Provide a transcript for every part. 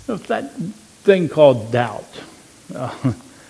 That thing called doubt. Uh,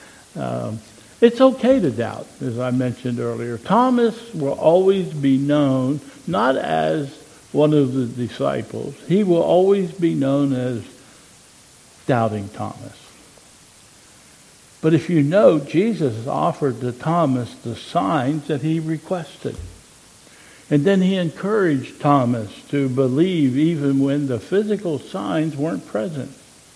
it's okay to doubt, as I mentioned earlier. Thomas will always be known not as one of the disciples. He will always be known as Doubting Thomas. But if you know, Jesus offered to Thomas the signs that he requested. And then he encouraged Thomas to believe even when the physical signs weren't present.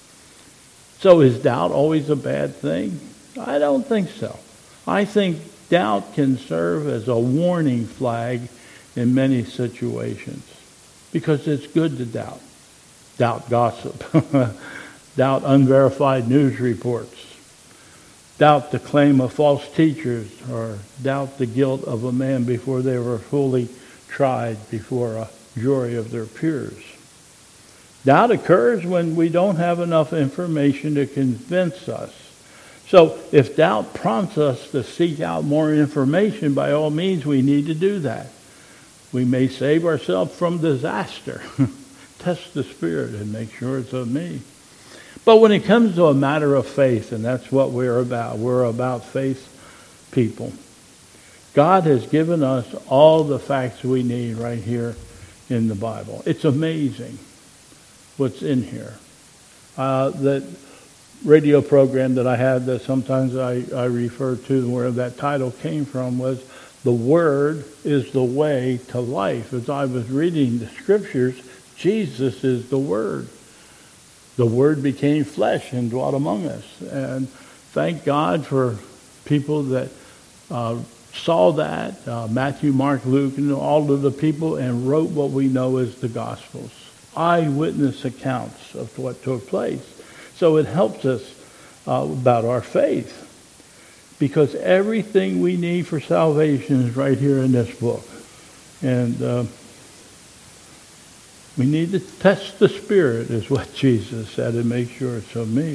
So is doubt always a bad thing? I don't think so. I think doubt can serve as a warning flag in many situations because it's good to doubt. Doubt gossip. Doubt unverified news reports. Doubt the claim of false teachers, or doubt the guilt of a man before they were fully tried before a jury of their peers. Doubt occurs when we don't have enough information to convince us. So if doubt prompts us to seek out more information, by all means we need to do that. We may save ourselves from disaster. Test the Spirit and make sure it's of me. But when it comes to a matter of faith, and that's what we're about faith people. God has given us all the facts we need right here in the Bible. It's amazing what's in here. That radio program that I had that sometimes I refer to, where that title came from, was "The Word is the Way to Life." As I was reading the Scriptures, Jesus is the Word. The Word became flesh and dwelt among us. And thank God for people that saw that, Matthew, Mark, Luke, and all of the people, and wrote what we know as the Gospels. Eyewitness accounts of what took place. So it helps us about our faith. Because everything we need for salvation is right here in this book. And we need to test the Spirit, is what Jesus said, and make sure it's of me.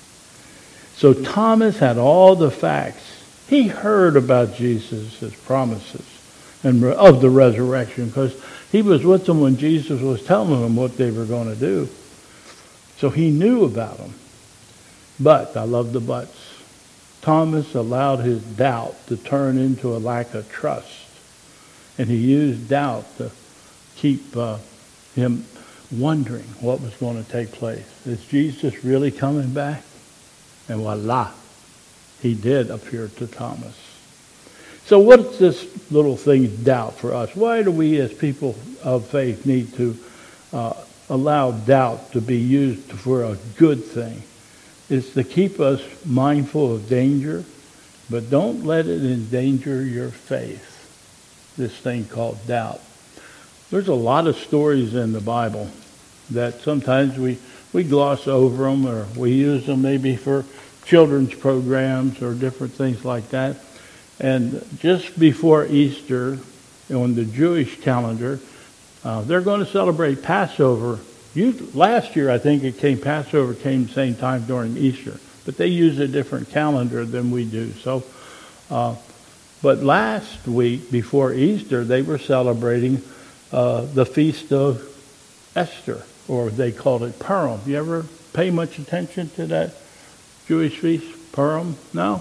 So Thomas had all the facts. He heard about Jesus' promises and of the resurrection, because he was with them when Jesus was telling them what they were going to do. So he knew about them. But, I love the buts, Thomas allowed his doubt to turn into a lack of trust. And he used doubt to keep him wondering what was going to take place. Is Jesus really coming back? And voila, he did appear to Thomas. So what's this little thing, doubt, for us? Why do we as people of faith need to allow doubt to be used for a good thing? It's to keep us mindful of danger, but don't let it endanger your faith, this thing called doubt. There's a lot of stories in the Bible that sometimes we gloss over them, or we use them maybe for children's programs or different things like that. And just before Easter, on the Jewish calendar, they're going to celebrate Passover. Last year, I think Passover came the same time during Easter, but they use a different calendar than we do. So, but last week before Easter, they were celebrating the feast of Esther, or they called it Purim. You ever pay much attention to that Jewish feast, Purim? No?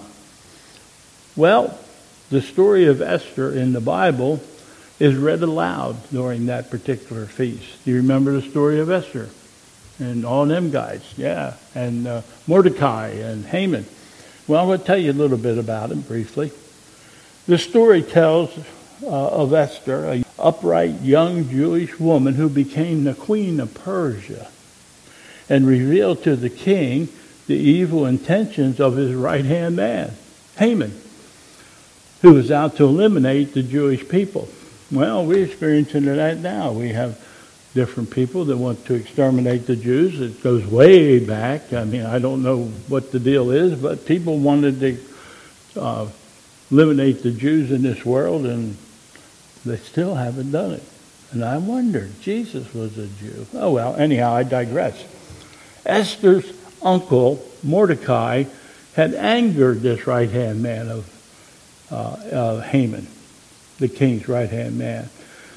Well, the story of Esther in the Bible is read aloud during that particular feast. Do you remember the story of Esther? And all them guys, yeah. And Mordecai and Haman. Well, I'm going to tell you a little bit about it briefly. The story tells of Esther, an upright young Jewish woman who became the queen of Persia and revealed to the king the evil intentions of his right-hand man, Haman, who was out to eliminate the Jewish people. Well, we're experiencing that now. We have different people that want to exterminate the Jews. It goes way back. I mean, I don't know what the deal is, but people wanted to eliminate the Jews in this world, and they still haven't done it. And I wondered, Jesus was a Jew. Oh, well, anyhow, I digress. Esther's uncle, Mordecai, had angered this right-hand man of Haman, the king's right-hand man.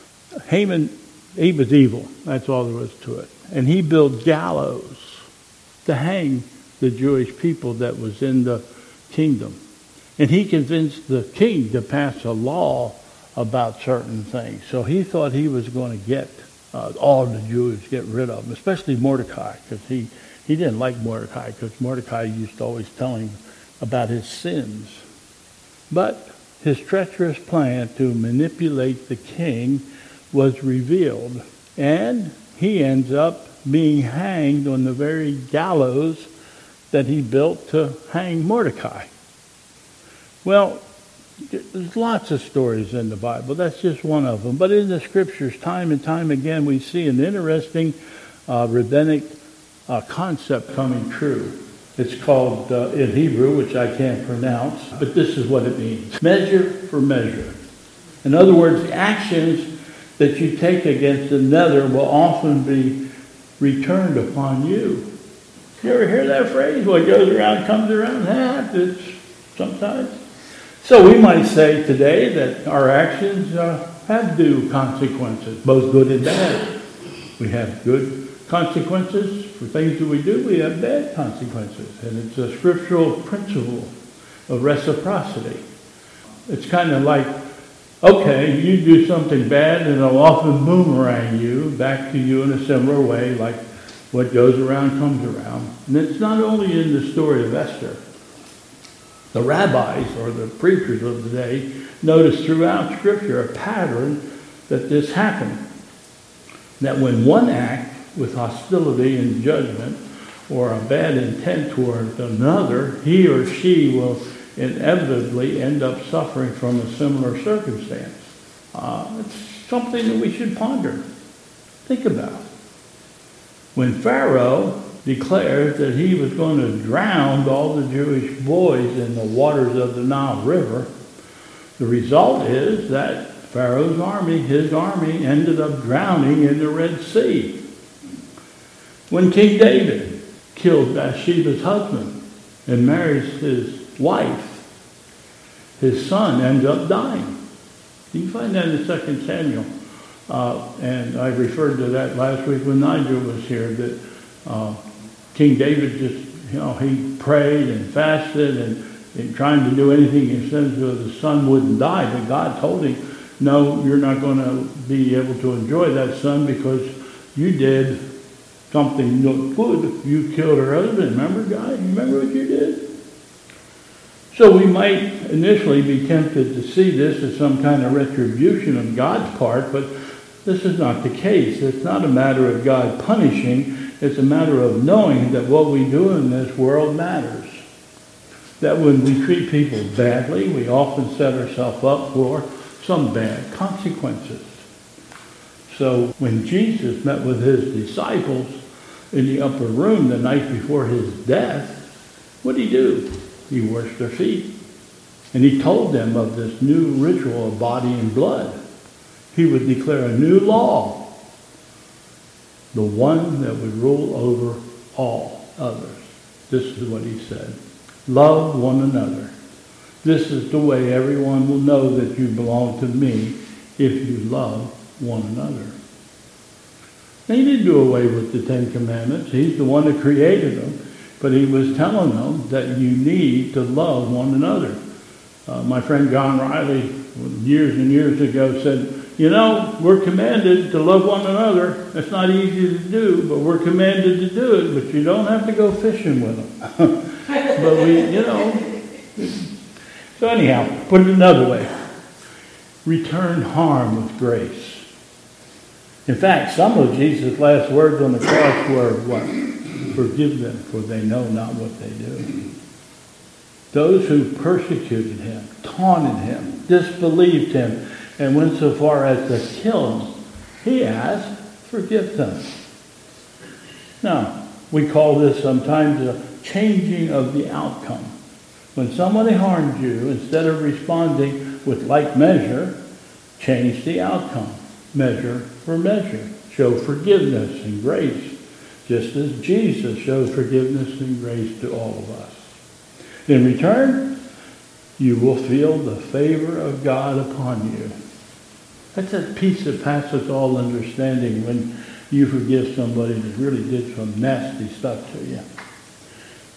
Haman, he was evil. That's all there was to it. And he built gallows to hang the Jewish people that was in the kingdom. And he convinced the king to pass a law about certain things. So he thought he was going to get all the Jews, get rid of them, especially Mordecai, because he didn't like Mordecai, because Mordecai used to always tell him about his sins. But his treacherous plan to manipulate the king was revealed, and he ends up being hanged on the very gallows that he built to hang Mordecai. Well, there's lots of stories in the Bible. That's just one of them. But in the Scriptures, time and time again, we see an interesting rabbinic concept coming true. It's called, in Hebrew, which I can't pronounce, but this is what it means. Measure for measure. In other words, the actions that you take against another will often be returned upon you. You ever hear that phrase? What goes around comes around. Happens sometimes. So we might say today that our actions have due consequences, both good and bad. We have good consequences for things that we do. We have bad consequences. And it's a scriptural principle of reciprocity. It's kind of like, okay, you do something bad and it'll often boomerang you back to you in a similar way, like what goes around comes around. And it's not only in the story of Esther. The rabbis or the preachers of the day noticed throughout Scripture a pattern that this happened. That when one act with hostility and judgment or a bad intent toward another, he or she will inevitably end up suffering from a similar circumstance. It's something that we should ponder, think about. When Pharaoh declared that he was going to drown all the Jewish boys in the waters of the Nile River, the result is that Pharaoh's army, his army, ended up drowning in the Red Sea. When King David killed Bathsheba's husband and marries his wife, his son ends up dying. You can find that in 2 Samuel. And I referred to that last week when Nigel was here, that King David just, he prayed and fasted and trying to do anything he said so the son wouldn't die. But God told him, no, you're not going to be able to enjoy that son because you did something not good. You killed her husband. Remember, guy? Remember what you did? So we might initially be tempted to see this as some kind of retribution on God's part, but this is not the case. It's not a matter of God punishing. It's a matter of knowing that what we do in this world matters. That when we treat people badly, we often set ourselves up for some bad consequences. So when Jesus met with his disciples in the upper room the night before his death, what did he do? He washed their feet. And he told them of this new ritual of body and blood. He would declare a new law, the one that would rule over all others. This is what he said. Love one another. This is the way everyone will know that you belong to me if you love one another. Now, he didn't do away with the Ten Commandments. He's the one that created them. But he was telling them that you need to love one another. My friend John Riley, years and years ago, said, we're commanded to love one another. It's not easy to do, but we're commanded to do it. But you don't have to go fishing with them. But So anyhow, put it another way. Return harm with grace. In fact, some of Jesus' last words on the cross were what? Forgive them, for they know not what they do. Those who persecuted him, taunted him, disbelieved him, and went so far as to kill him, he asked, forgive them. Now, we call this sometimes a changing of the outcome. When somebody harmed you, instead of responding with like measure, change the outcome. Measure for measure. Show forgiveness and grace, just as Jesus showed forgiveness and grace to all of us. In return, you will feel the favor of God upon you. That's that peace that passes all understanding when you forgive somebody that really did some nasty stuff to you.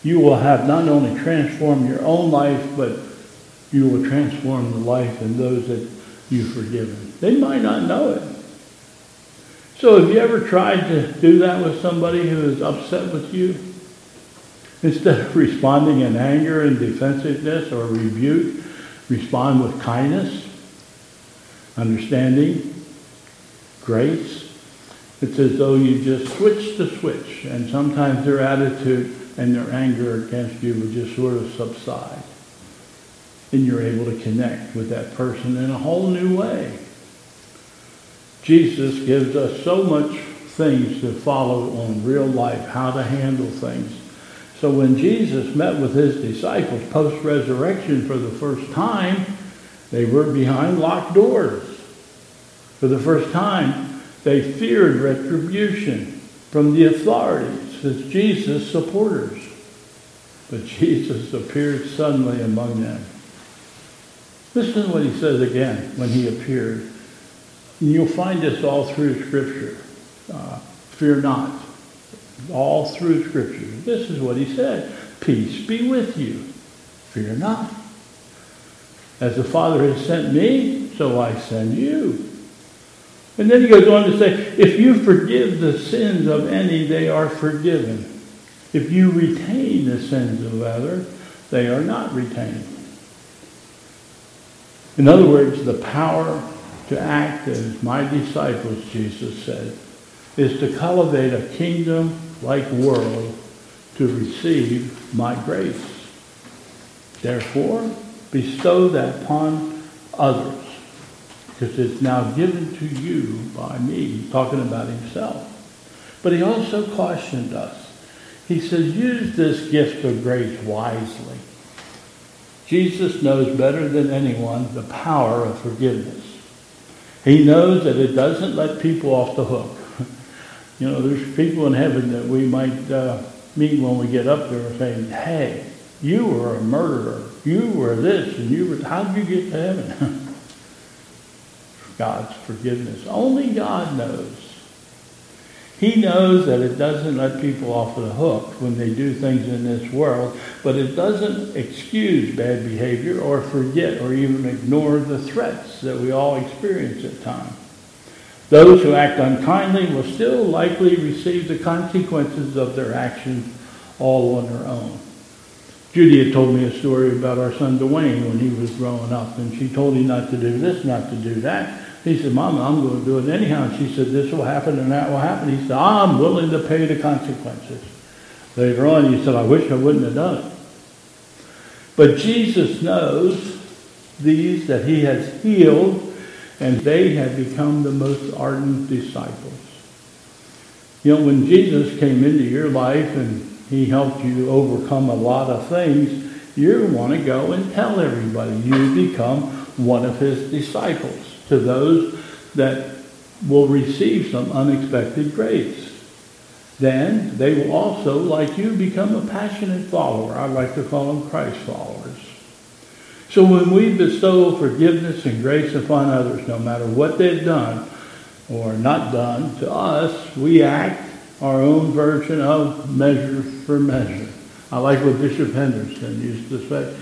you will have not only transformed your own life, but you will transform the life of those that you've forgiven. They might not know it. So have you ever tried to do that with somebody who is upset with you? Instead of responding in anger and defensiveness or rebuke, respond with kindness, understanding, grace. It's as though you just switch the switch, and sometimes their attitude and their anger against you will just sort of subside. And you're able to connect with that person in a whole new way. Jesus gives us so much things to follow on real life, how to handle things. So when Jesus met with his disciples post-resurrection for the first time, they were behind locked doors. For the first time, they feared retribution from the authorities as Jesus' supporters. But Jesus appeared suddenly among them. Listen to what he says again when he appeared. And you'll find this all through Scripture. Fear not. All through Scripture. This is what he said. Peace be with you. Fear not. As the Father has sent me, so I send you. And then he goes on to say, if you forgive the sins of any, they are forgiven. If you retain the sins of others, they are not retained. In other words, the power to act as my disciples, Jesus said, is to cultivate a kingdom-like world to receive my grace. Therefore, bestow that upon others, because it's now given to you by me, talking about himself. But he also cautioned us. He says, use this gift of grace wisely. Jesus knows better than anyone the power of forgiveness. He knows that it doesn't let people off the hook. You know, there's people in heaven that we might meet when we get up there saying, hey, you were a murderer. You were this, and you were, how did you get to heaven? God's forgiveness. Only God knows. He knows that it doesn't let people off the hook when they do things in this world, but it doesn't excuse bad behavior or forget or even ignore the threats that we all experience at times. Those who act unkindly will still likely receive the consequences of their actions all on their own. Judy had told me a story about our son Dwayne when he was growing up, and she told him not to do this, not to do that. He said, Mama, I'm going to do it anyhow. And she said, this will happen and that will happen. He said, I'm willing to pay the consequences. Later on, he said, I wish I wouldn't have done it. But Jesus knows these that he has healed, and they have become the most ardent disciples. You know, when Jesus came into your life and he helped you overcome a lot of things, you want to go and tell everybody. You become one of his disciples. To those that will receive some unexpected grace. Then they will also, like you, become a passionate follower. I like to call them Christ followers. So when we bestow forgiveness and grace upon others, no matter what they've done or not done to us, we act our own version of measure for measure. I like what Bishop Henderson used to say,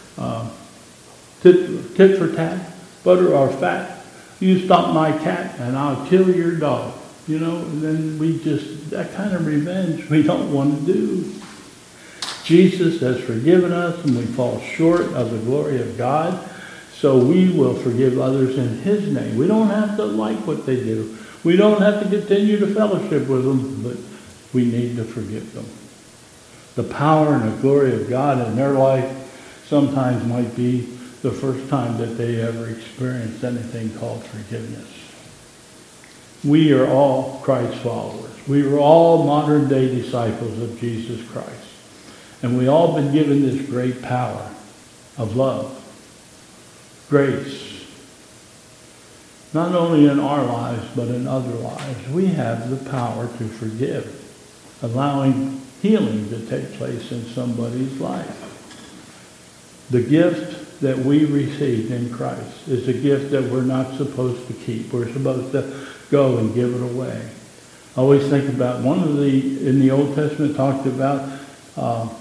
tit for tat, butter or fat. You stomp my cat and I'll kill your dog. You know, and then that kind of revenge we don't want to do. Jesus has forgiven us and we fall short of the glory of God. So we will forgive others in his name. We don't have to like what they do. We don't have to continue to fellowship with them, but we need to forgive them. The power and the glory of God in their life sometimes might be the first time that they ever experienced anything called forgiveness. We are all Christ followers. We are all modern day disciples of Jesus Christ. And we all been given this great power of love, grace. Not only in our lives, but in other lives. We have the power to forgive, allowing healing to take place in somebody's life. The gift that we received in Christ is a gift that we're not supposed to keep. We're supposed to go and give it away. I always think about in the Old Testament talked about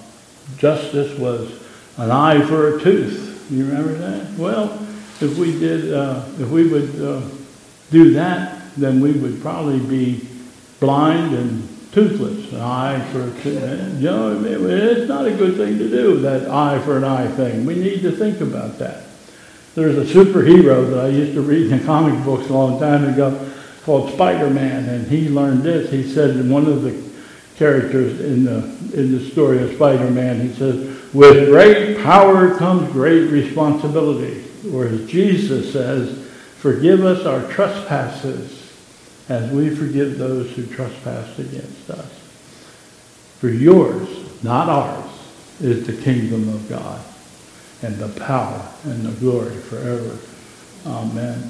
justice was an eye for a tooth. You remember that? Well, if we would do that, then we would probably be blind and toothless. An eye for a tooth. You know, it's not a good thing to do, that eye for an eye thing. We need to think about that. There's a superhero that I used to read in the comic books a long time ago called Spider-Man, and he learned this. He said in one of the characters in the story of Spider-Man, he says, with great power comes great responsibility. Whereas Jesus says, forgive us our trespasses as we forgive those who trespass against us. For yours, not ours, is the kingdom of God and the power and the glory forever. Amen.